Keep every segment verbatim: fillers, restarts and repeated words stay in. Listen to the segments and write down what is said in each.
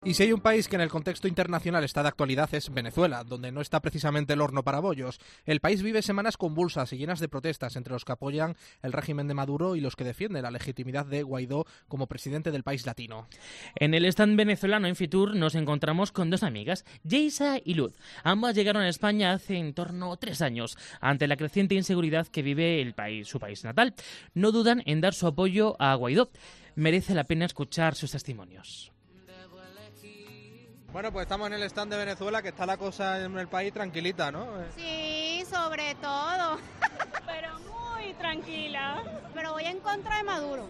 Y si hay un país que en el contexto internacional está de actualidad es Venezuela, donde no está precisamente el horno para bollos. El país vive semanas convulsas y llenas de protestas entre los que apoyan el régimen de Maduro y los que defienden la legitimidad de Guaidó como presidente del país latino. En el stand venezolano en Fitur nos encontramos con dos amigas, Yeisa y Luz. Ambas llegaron a España hace en torno a tres años, ante la creciente inseguridad que vive el país, su país natal. No dudan en dar su apoyo a Guaidó. Merece la pena escuchar sus testimonios. Bueno, pues estamos en el stand de Venezuela, que está la cosa en el país tranquilita, ¿no? Sí, sobre todo. Pero muy tranquila. Pero voy en contra de Maduro.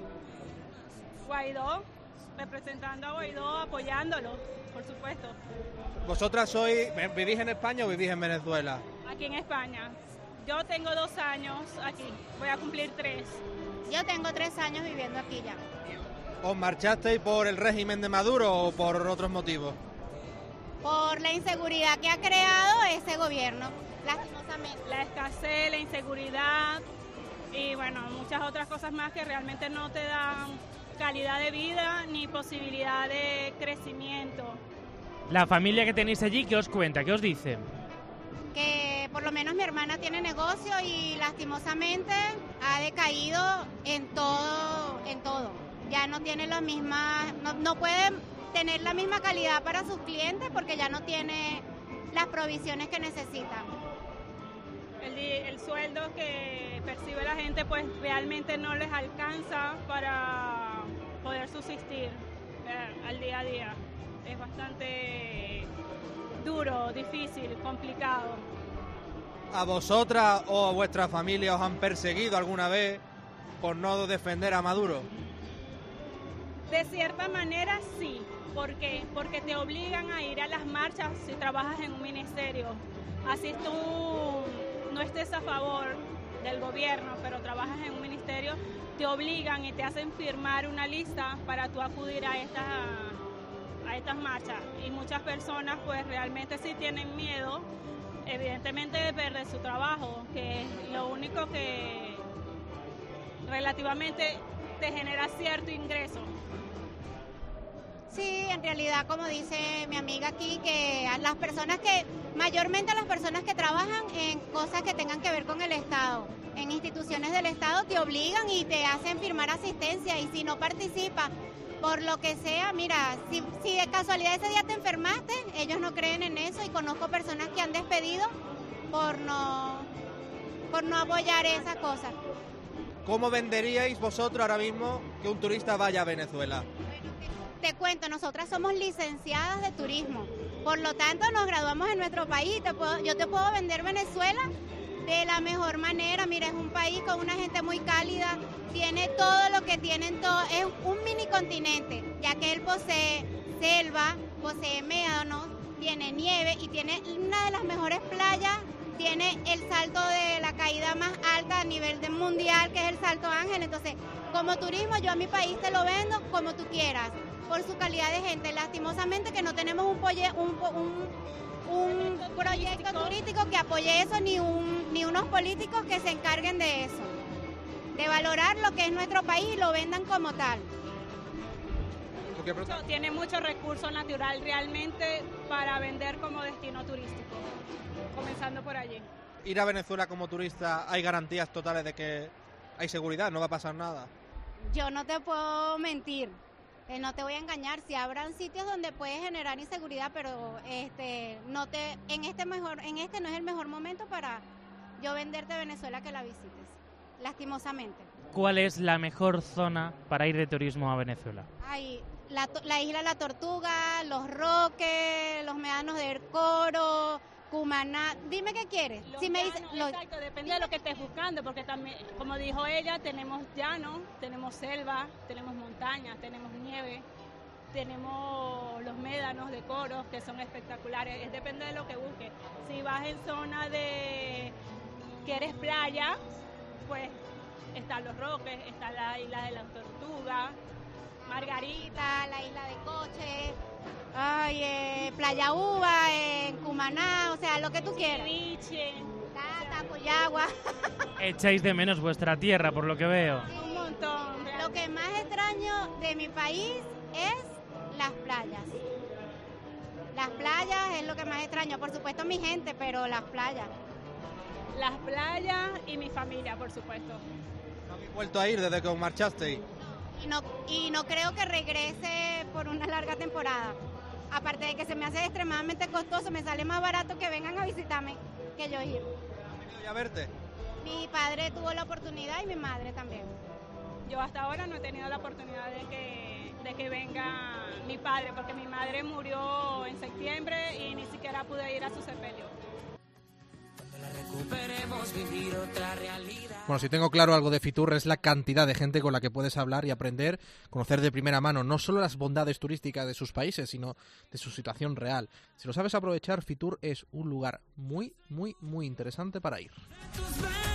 Guaidó, representando a Guaidó, apoyándolo, por supuesto. ¿Vosotras sois, vivís en España o vivís en Venezuela? Aquí en España. Yo tengo dos años aquí, voy a cumplir tres. Yo tengo tres años viviendo aquí ya. ¿Os marchasteis por el régimen de Maduro o por otros motivos? Por la inseguridad que ha creado ese gobierno, lastimosamente. La escasez, la inseguridad y bueno, muchas otras cosas más que realmente no te dan calidad de vida ni posibilidad de crecimiento. La familia que tenéis allí, ¿qué os cuenta? ¿Qué os dice? Que por lo menos mi hermana tiene negocio y lastimosamente ha decaído en todo, en todo. Ya no tiene la misma, no, no puede tener la misma calidad para sus clientes porque ya no tiene las provisiones que necesitan. El, el sueldo que percibe la gente pues realmente no les alcanza para poder subsistir eh, al día a día. Es bastante duro, difícil, complicado. ¿A vosotras o a vuestra familia os han perseguido alguna vez por no defender a Maduro? De cierta manera sí. ¿Por qué? Porque te obligan a ir a las marchas si trabajas en un ministerio. Así tú no estés a favor del gobierno, pero trabajas en un ministerio, te obligan y te hacen firmar una lista para tú acudir a estas, a estas marchas. Y muchas personas pues realmente sí tienen miedo, evidentemente, de perder su trabajo, que es lo único que relativamente te genera cierto ingreso. Sí, en realidad, como dice mi amiga aquí, que a las personas que, mayormente a las personas que trabajan en cosas que tengan que ver con el Estado, en instituciones del Estado, te obligan y te hacen firmar asistencia, y si no participas, por lo que sea, mira, si, si de casualidad ese día te enfermaste, ellos no creen en eso, y conozco personas que han despedido por no, por no apoyar esas cosas. ¿Cómo venderíais vosotros ahora mismo que un turista vaya a Venezuela? Te cuento, nosotras somos licenciadas de turismo, por lo tanto nos graduamos en nuestro país. Te puedo, yo te puedo vender Venezuela de la mejor manera. Mira, es un país con una gente muy cálida, tiene todo lo que tienen todo, es un mini continente, ya que él posee selva, posee médanos, tiene nieve y tiene una de las mejores playas, tiene el salto de la caída más alta a nivel de mundial, que es el Salto Ángel. Entonces, como turismo, yo a mi país te lo vendo como tú quieras, por su calidad de gente. Lastimosamente que no tenemos un, polle, un, un, un proyecto turístico que apoye eso, ni, un, ni unos políticos que se encarguen de eso, de valorar lo que es nuestro país y lo vendan como tal. Tiene mucho recurso natural realmente para vender como destino turístico, comenzando por allí. Ir a Venezuela como turista, ¿hay garantías totales de que hay seguridad, no va a pasar nada? Yo no te puedo mentir. Eh, no te voy a engañar, si habrán sitios donde puedes generar inseguridad, pero este no te en este mejor en este no es el mejor momento para yo venderte Venezuela que la visites, lastimosamente. ¿Cuál es la mejor zona para ir de turismo a Venezuela? Ay, la, la isla La Tortuga, Los Roques, los médanos del Coro, Cumaná. Dime qué quieres. Los si me llanos, dice, lo, exacto, depende de lo que estés buscando, porque también, como dijo ella, tenemos llano, tenemos selva, tenemos montañas, tenemos nieve, tenemos los médanos de Coros, que son espectaculares. Es depende de lo que busques. Si vas en zona de que eres playa, pues están Los Roques, está la isla de la Tortuga, Margarita, la isla de Coche, ay, eh, Playa Uva, en Cumaná, o sea, lo que tú quieras. Ceviche, Tata, Coyagua. Echáis de menos vuestra tierra, por lo que veo. Sí, un montón. Lo que más extraño de mi país es las playas. playas es lo que más extraño. Por supuesto mi gente, pero las playas. Las playas y mi familia, por supuesto. ¿No habéis vuelto a ir desde que os marchasteis? Y no, y no creo que regrese por una larga temporada. Aparte de que se me hace extremadamente costoso, me sale más barato que vengan a visitarme que yo ir. ¿Han venido ya a verte? Mi padre tuvo la oportunidad y mi madre también. Yo hasta ahora no he tenido la oportunidad de que, de que venga mi padre, porque mi madre murió en septiembre y ni siquiera pude ir a su sepelio. Bueno, si tengo claro algo de Fitur es la cantidad de gente con la que puedes hablar y aprender, conocer de primera mano no solo las bondades turísticas de sus países, sino de su situación real. Si lo sabes aprovechar, Fitur es un lugar muy, muy, muy interesante para ir.